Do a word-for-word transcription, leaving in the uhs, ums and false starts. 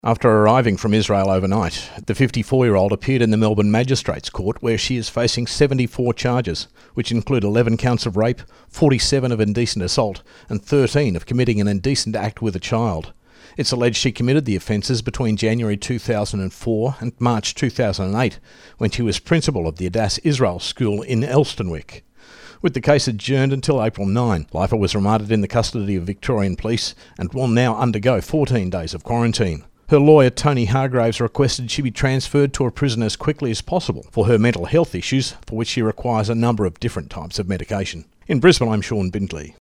After arriving from Israel overnight, the fifty-four-year-old appeared in the Melbourne Magistrates Court, where she is facing seventy-four charges, which include eleven counts of rape, forty-seven of indecent assault, and thirteen of committing an indecent act with a child. It's alleged she committed the offences between January two thousand four and March two thousand eight, when she was principal of the Adass Israel School in Elsternwick. With the case adjourned until April ninth, Leifer was remanded in the custody of Victorian Police and will now undergo fourteen days of quarantine. Her lawyer, Tony Hargraves, requested she be transferred to a prison as quickly as possible for her mental health issues, for which she requires a number of different types of medication. In Brisbane, I'm Sean Bindley.